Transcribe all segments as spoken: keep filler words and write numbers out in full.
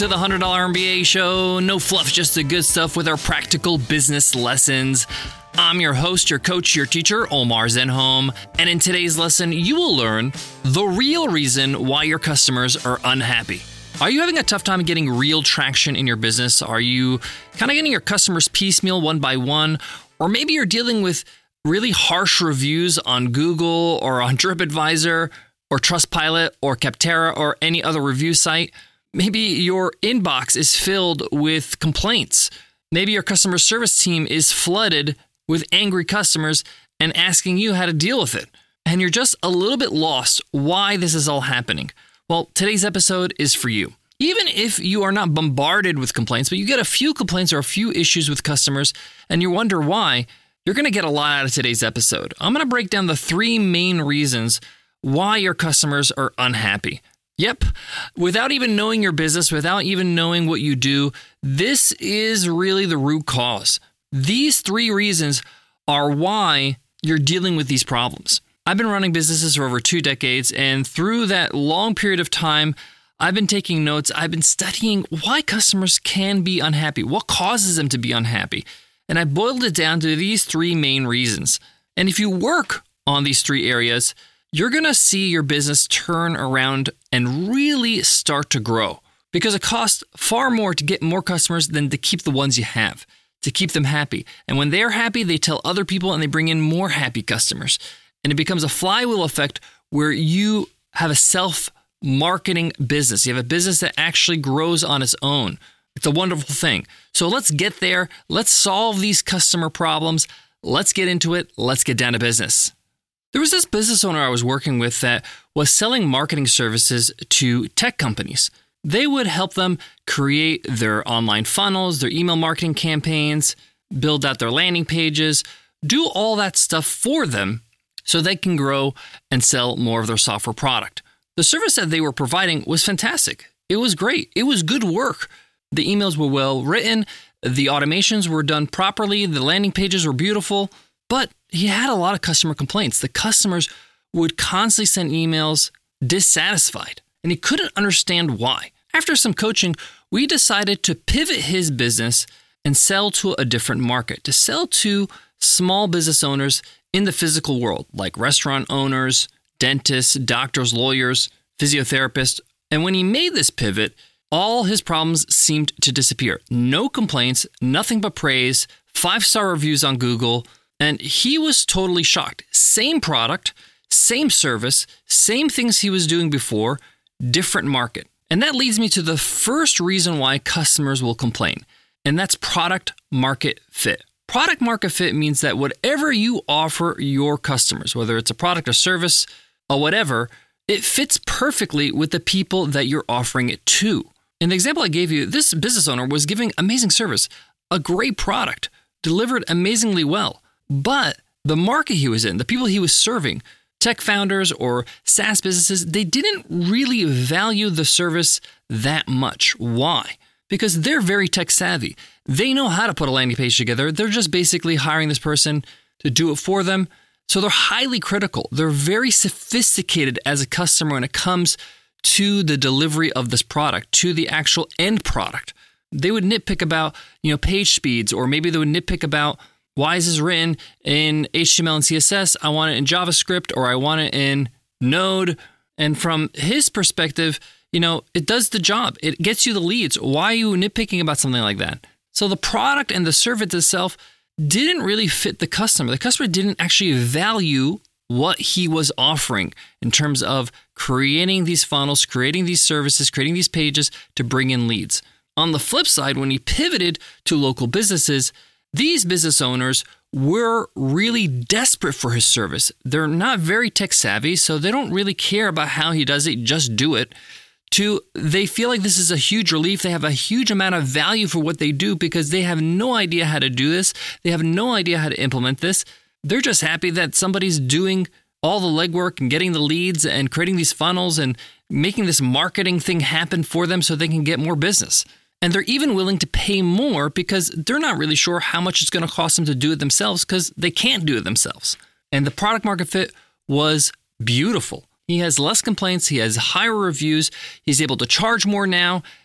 to the one hundred dollar M B A Show. No fluff, just the good stuff with our practical business lessons. I'm your host, your coach, your teacher, Omar Zenhom. And in today's lesson, you will learn the real reason why your customers are unhappy. Are you having a tough time getting real traction in your business? Are you kind of getting your customers piecemeal one by one? Or maybe you're dealing with really harsh reviews on Google or on TripAdvisor or Trustpilot or Capterra or any other review site. Maybe your inbox is filled with complaints. Maybe your customer service team is flooded with angry customers and asking you how to deal with it. And you're just a little bit lost why this is all happening. Well, today's episode is for you. Even if you are not bombarded with complaints, but you get a few complaints or a few issues with customers and you wonder why, you're going to get a lot out of today's episode. I'm going to break down the three main reasons why your customers are unhappy. Yep, without even knowing your business, without even knowing what you do, this is really the root cause. These three reasons are why you're dealing with these problems. I've been running businesses for over two decades, and through that long period of time, I've been taking notes. I've been studying why customers can be unhappy, what causes them to be unhappy. And I boiled it down to these three main reasons. And if you work on these three areas, you're going to see your business turn around and really start to grow, because it costs far more to get more customers than to keep the ones you have, to keep them happy. And when they're happy, they tell other people and they bring in more happy customers. And it becomes a flywheel effect where you have a self-marketing business. You have a business that actually grows on its own. It's a wonderful thing. So let's get there. Let's solve these customer problems. Let's get into it. Let's get down to business. There was this business owner I was working with that was selling marketing services to tech companies. They would help them create their online funnels, their email marketing campaigns, build out their landing pages, do all that stuff for them so they can grow and sell more of their software product. The service that they were providing was fantastic. It was great. It was good work. The emails were well written. The automations were done properly. The landing pages were beautiful. But he had a lot of customer complaints. The customers would constantly send emails dissatisfied, and he couldn't understand why. After some coaching, we decided to pivot his business and sell to a different market, to sell to small business owners in the physical world, like restaurant owners, dentists, doctors, lawyers, physiotherapists. And when he made this pivot, all his problems seemed to disappear. No complaints, nothing but praise, five-star reviews on Google, and he was totally shocked. Same product, same service, same things he was doing before, different market. And that leads me to the first reason why customers will complain, and that's product market fit. Product market fit means that whatever you offer your customers, whether it's a product or service or whatever, it fits perfectly with the people that you're offering it to. In the example I gave you, this business owner was giving amazing service, a great product, delivered amazingly well. But the market he was in, the people he was serving, tech founders or SaaS businesses, they didn't really value the service that much. Why? Because they're very tech savvy. They know how to put a landing page together. They're just basically hiring this person to do it for them. So they're highly critical. They're very sophisticated as a customer when it comes to the delivery of this product, to the actual end product. They would nitpick about, you know, page speeds, or maybe they would nitpick about, why is this written in H T M L and C S S? I want it in JavaScript, or I want it in Node. And from his perspective, you know, it does the job. It gets you the leads. Why are you nitpicking about something like that? So the product and the service itself didn't really fit the customer. The customer didn't actually value what he was offering in terms of creating these funnels, creating these services, creating these pages to bring in leads. On the flip side, when he pivoted to local businesses, these business owners were really desperate for his service. They're not very tech savvy, so they don't really care about how he does it, just do it. To they feel like this is a huge relief. They have a huge amount of value for what they do because they have no idea how to do this. They have no idea how to implement this. They're just happy that somebody's doing all the legwork and getting the leads and creating these funnels and making this marketing thing happen for them so they can get more business. And they're even willing to pay more because they're not really sure how much it's going to cost them to do it themselves because they can't do it themselves. And the product market fit was beautiful. He has less complaints. He has higher reviews. He's able to charge more now.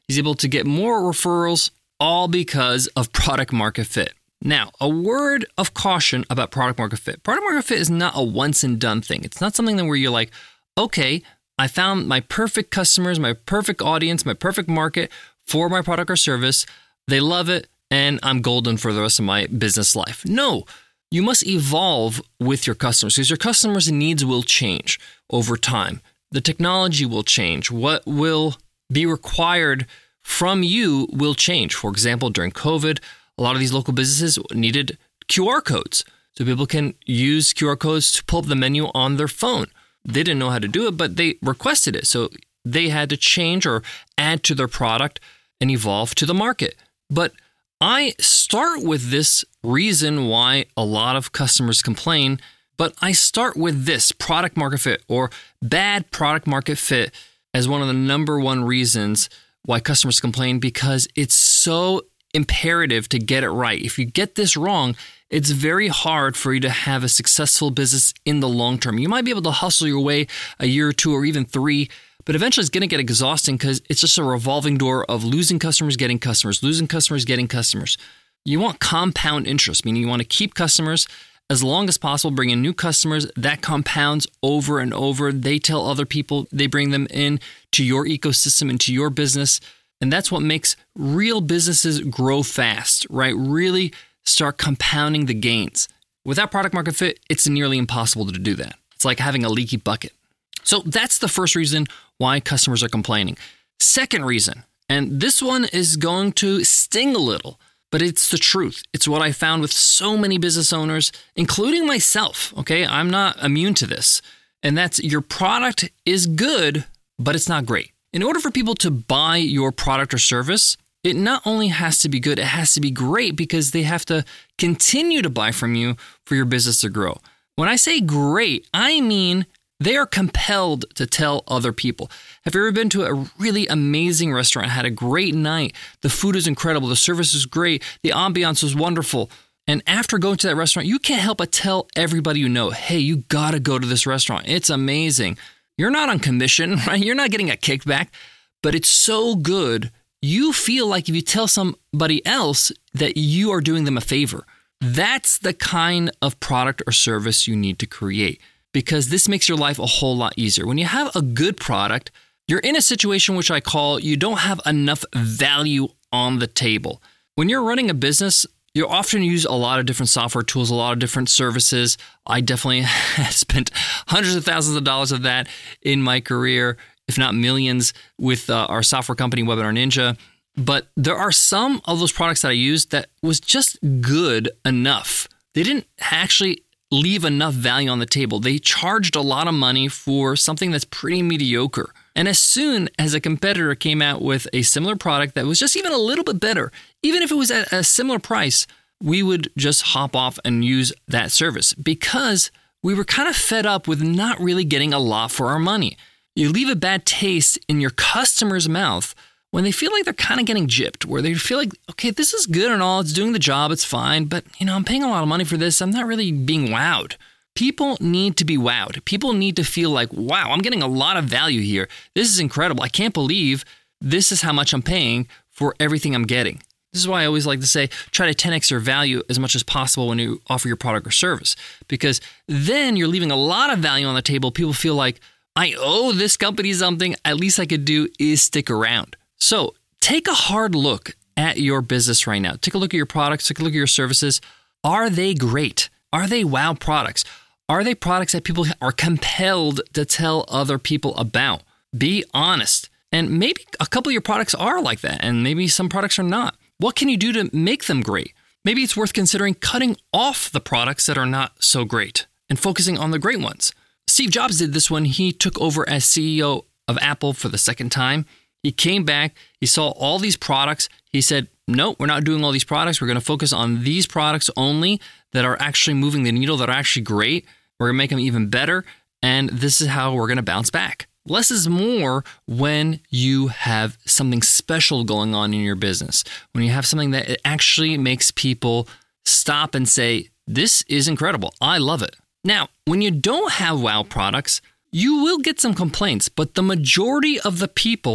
He's able to get more referrals, all because of product market fit. Now, a word of caution about product market fit. Product market fit is not a once and done thing. It's not something that where you're like, okay, I found my perfect customers, my perfect audience, my perfect market for my product or service. They love it, and I'm golden for the rest of my business life. No, you must evolve with your customers because your customers' needs will change over time. The technology will change. What will be required from you will change. For example, during COVID, a lot of these local businesses needed Q R codes. So people can use Q R codes to pull up the menu on their phone. They didn't know how to do it, but they requested it. So they had to change or add to their product and evolve to the market. But I start with this reason why a lot of customers complain, but I start with this product market fit or bad product market fit as one of the number one reasons why customers complain, because it's so imperative to get it right. If you get this wrong, it's very hard for you to have a successful business in the long term. You might be able to hustle your way a year or two or even three, but eventually it's going to get exhausting because it's just a revolving door of losing customers, getting customers, losing customers, getting customers. You want compound interest, meaning you want to keep customers as long as possible, bring in new customers. That compounds over and over. They tell other people, they bring them in to your ecosystem, into your business. And that's what makes real businesses grow fast, right? Really start compounding the gains. Without product market fit, it's nearly impossible to do that. It's like having a leaky bucket. So that's the first reason why customers are complaining. Second reason, and this one is going to sting a little, but it's the truth. It's what I found with so many business owners, including myself. Okay, I'm not immune to this. And that's your product is good, but it's not great. In order for people to buy your product or service, it not only has to be good, it has to be great because they have to continue to buy from you for your business to grow. When I say great, I mean they are compelled to tell other people. Have you ever been to a really amazing restaurant, had a great night, the food is incredible, the service is great, the ambiance was wonderful, and after going to that restaurant, you can't help but tell everybody you know, hey, you gotta go to this restaurant, it's amazing. You're not on commission, right? You're not getting a kickback, but it's so good, you feel like if you tell somebody else that you are doing them a favor. That's the kind of product or service you need to create, because this makes your life a whole lot easier. When you have a good product, you're in a situation which I call you don't have enough value on the table. When you're running a business, you often use a lot of different software tools, a lot of different services. I definitely have spent hundreds of thousands of dollars of that in my career, if not millions, with uh, our software company, Webinar Ninja. But there are some of those products that I used that was just good enough. They didn't actually leave enough value on the table. They charged a lot of money for something that's pretty mediocre. And as soon as a competitor came out with a similar product that was just even a little bit better, even if it was at a similar price, we would just hop off and use that service because we were kind of fed up with not really getting a lot for our money. You leave a bad taste in your customer's mouth when they feel like they're kind of getting gypped, where they feel like, okay, this is good and all, it's doing the job, it's fine, but you know, I'm paying a lot of money for this, I'm not really being wowed. People need to be wowed. People need to feel like, wow, I'm getting a lot of value here. This is incredible. I can't believe this is how much I'm paying for everything I'm getting. This is why I always like to say, try to ten x your value as much as possible when you offer your product or service, because then you're leaving a lot of value on the table. People feel like, I owe this company something. At least I could do is stick around. So take a hard look at your business right now. Take a look at your products. Take a look at your services. Are they great? Are they wow products? Are they products that people are compelled to tell other people about? Be honest. And maybe a couple of your products are like that, and maybe some products are not. What can you do to make them great? Maybe it's worth considering cutting off the products that are not so great and focusing on the great ones. Steve Jobs did this when he took over as C E O of Apple for the second time. He came back, he saw all these products. He said, no, we're not doing all these products. We're going to focus on these products only that are actually moving the needle, that are actually great. We're going to make them even better. And this is how we're going to bounce back. Less is more when you have something special going on in your business. When you have something that actually makes people stop and say, this is incredible. I love it. Now, when you don't have wow products, you will get some complaints, but the majority of the people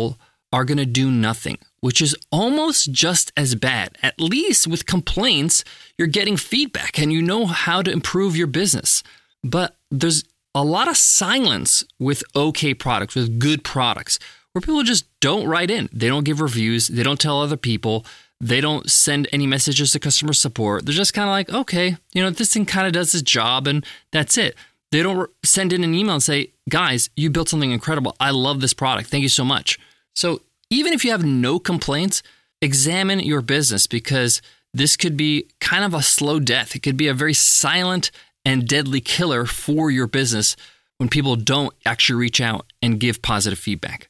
are going to do nothing, which is almost just as bad. At least with complaints, you're getting feedback and you know how to improve your business. But there's a lot of silence with okay products, with good products, where people just don't write in. They don't give reviews. They don't tell other people. They don't send any messages to customer support. They're just kind of like, okay, you know, this thing kind of does its job and that's it. They don't send in an email and say, guys, you built something incredible. I love this product. Thank you so much. So even if you have no complaints, examine your business, because this could be kind of a slow death. It could be a very silent and deadly killer for your business when people don't actually reach out and give positive feedback.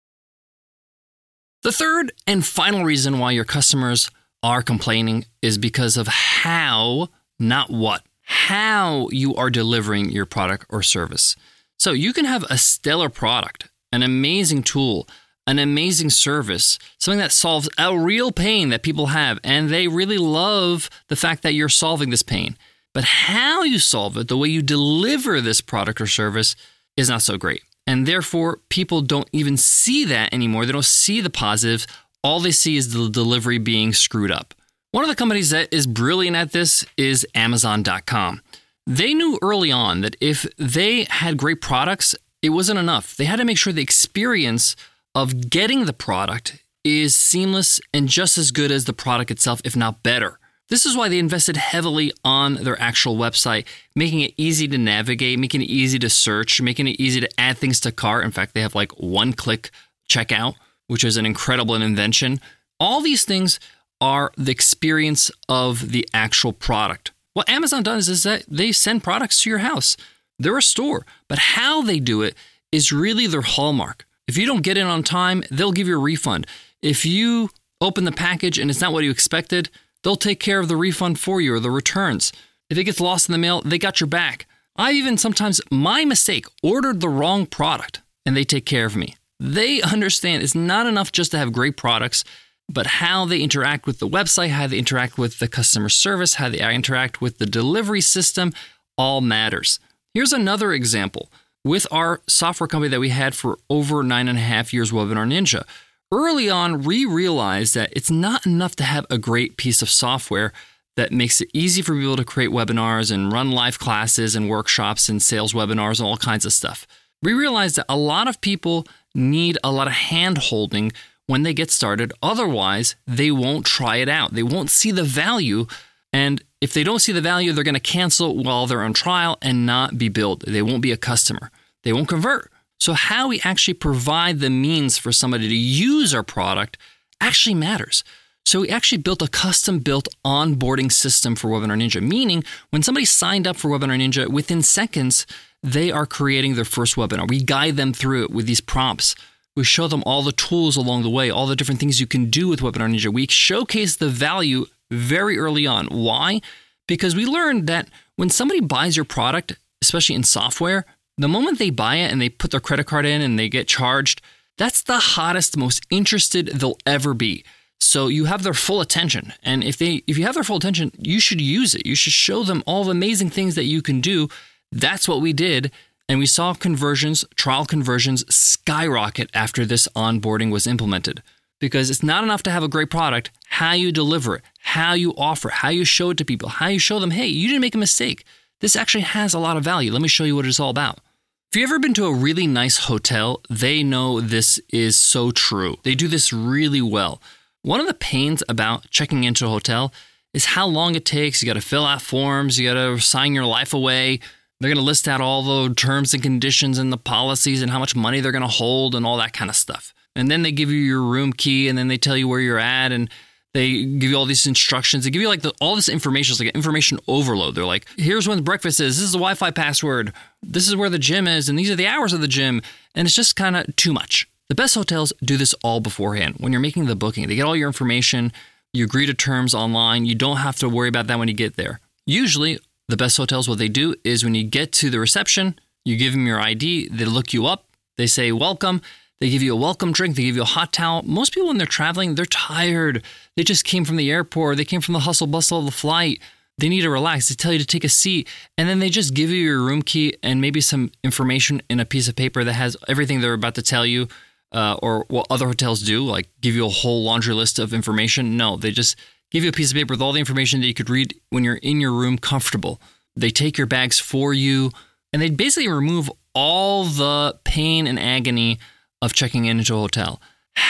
The third and final reason why your customers are complaining is because of how, not what, how you are delivering your product or service. So you can have a stellar product, an amazing tool, an amazing service, something that solves a real pain that people have, and they really love the fact that you're solving this pain. But how you solve it, the way you deliver this product or service, is not so great. And therefore, people don't even see that anymore. They don't see the positives. All they see is the delivery being screwed up. One of the companies that is brilliant at this is Amazon dot com. They knew early on that if they had great products, it wasn't enough. They had to make sure the experience of getting the product is seamless and just as good as the product itself, if not better. This is why they invested heavily on their actual website, making it easy to navigate, making it easy to search, making it easy to add things to cart. In fact, they have like one-click checkout, which is an incredible invention. All these things are the experience of the actual product. What Amazon does is that they send products to your house. They're a store, but how they do it is really their hallmark. If you don't get in on time, they'll give you a refund. If you open the package and it's not what you expected, they'll take care of the refund for you or the returns. If it gets lost in the mail, they got your back. I even sometimes, my mistake, ordered the wrong product and they take care of me. They understand it's not enough just to have great products, but how they interact with the website, how they interact with the customer service, how they interact with the delivery system, all matters. Here's another example. With our software company that we had for over nine and a half years, Webinar Ninja, early on, we realized that it's not enough to have a great piece of software that makes it easy for people to create webinars and run live classes and workshops and sales webinars and all kinds of stuff. We realized that a lot of people need a lot of hand-holding when they get started. Otherwise, they won't try it out. They won't see the value. And if they don't see the value, they're going to cancel while they're on trial and not be billed. They won't be a customer. They won't convert. So how we actually provide the means for somebody to use our product actually matters. So we actually built a custom-built onboarding system for Webinar Ninja, meaning when somebody signed up for Webinar Ninja, within seconds, they are creating their first webinar. We guide them through it with these prompts. We show them all the tools along the way, all the different things you can do with Webinar Ninja. We showcase the value very early on. Why? Because we learned that when somebody buys your product, especially in software, the moment they buy it and they put their credit card in and they get charged, that's the hottest, most interested they'll ever be. So you have their full attention. And if they, if you have their full attention, you should use it. You should show them all the amazing things that you can do. That's what we did. And we saw conversions, trial conversions skyrocket after this onboarding was implemented. Because it's not enough to have a great product. How you deliver it, how you offer, how you show it to people, how you show them, hey, you didn't make a mistake. This actually has a lot of value. Let me show you what it's all about. If you've ever been to a really nice hotel, they know this is so true. They do this really well. One of the pains about checking into a hotel is how long it takes. You got to fill out forms. You got to sign your life away. They're going to list out all the terms and conditions and the policies and how much money they're going to hold and all that kind of stuff. And then they give you your room key and then they tell you where you're at and they give you all these instructions. They give you like the, all this information. It's like information overload. They're like, here's when the breakfast is. This is the Wi-Fi password. This is where the gym is. And these are the hours of the gym. And it's just kind of too much. The best hotels do this all beforehand. When you're making the booking, they get all your information. You agree to terms online. You don't have to worry about that when you get there. Usually, the best hotels, what they do is when you get to the reception, you give them your I D. They look you up. They say, welcome. They give you a welcome drink. They give you a hot towel. Most people, when they're traveling, they're tired. They just came from the airport. They came from the hustle bustle of the flight. They need to relax. They tell you to take a seat. And then they just give you your room key and maybe some information in a piece of paper that has everything they're about to tell you uh, or what other hotels do, like give you a whole laundry list of information. No, they just give you a piece of paper with all the information that you could read when you're in your room comfortable. They take your bags for you, and they basically remove all the pain and agony of checking into a hotel.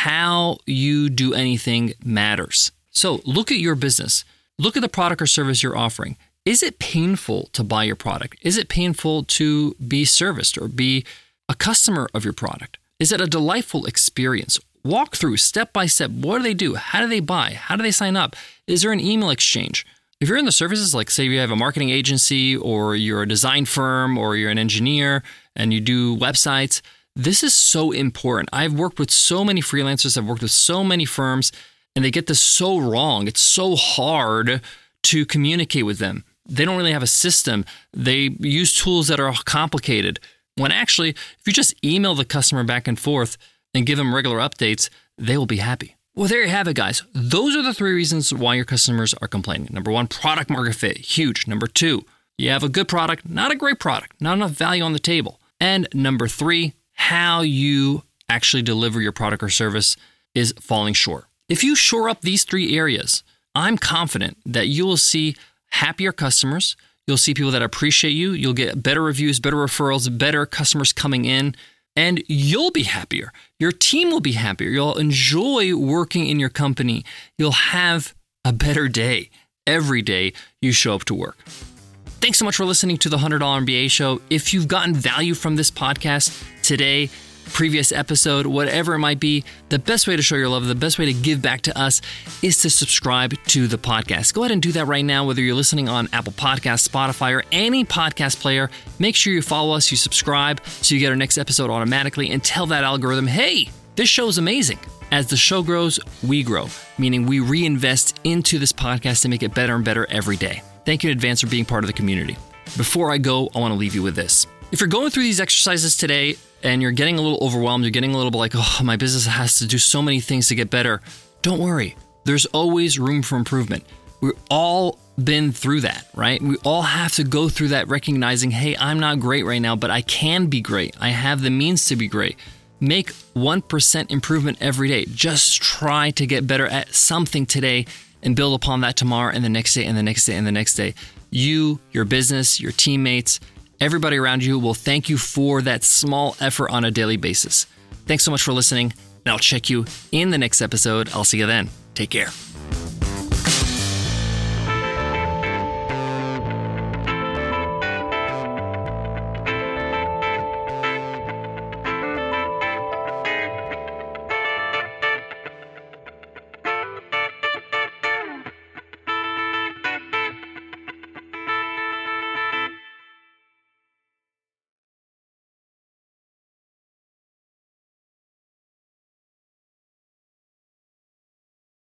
How you do anything matters. So look at your business. Look at the product or service you're offering. Is it painful to buy your product? Is it painful to be serviced or be a customer of your product? Is it a delightful experience? Walk through step by step. What do they do? How do they buy? How do they sign up? Is there an email exchange? If you're in the services, like say you have a marketing agency or you're a design firm or you're an engineer and you do websites, this is so important. I've worked with so many freelancers. I've worked with so many firms, and they get this so wrong. It's so hard to communicate with them. They don't really have a system. They use tools that are complicated. When actually, if you just email the customer back and forth and give them regular updates, they will be happy. Well, there you have it, guys. Those are the three reasons why your customers are complaining. Number one, product market fit, huge. Number two, you have a good product, not a great product, not enough value on the table. And number three, how you actually deliver your product or service is falling short. If you shore up these three areas, I'm confident that you will see happier customers. You'll see people that appreciate you. You'll get better reviews, better referrals, better customers coming in, and you'll be happier. Your team will be happier. You'll enjoy working in your company. You'll have a better day every day you show up to work. Thanks so much for listening to the one hundred dollar M B A Show. If you've gotten value from this podcast today, previous episode, whatever it might be, the best way to show your love, the best way to give back to us is to subscribe to the podcast. Go ahead and do that right now, whether you're listening on Apple Podcasts, Spotify, or any podcast player. Make sure you follow us, you subscribe, so you get our next episode automatically, and tell that algorithm, hey, this show is amazing. As the show grows, we grow, meaning we reinvest into this podcast to make it better and better every day. Thank you in advance for being part of the community. Before I go, I want to leave you with this. If you're going through these exercises today and you're getting a little overwhelmed, you're getting a little bit like, oh, my business has to do so many things to get better, don't worry. There's always room for improvement. We've all been through that, right? We all have to go through that recognizing, hey, I'm not great right now, but I can be great. I have the means to be great. Make one percent improvement every day. Just try to get better at something today and build upon that tomorrow and the next day and the next day and the next day. You, your business, your teammates, everybody around you will thank you for that small effort on a daily basis. Thanks so much for listening, and I'll check you in the next episode. I'll see you then. Take care.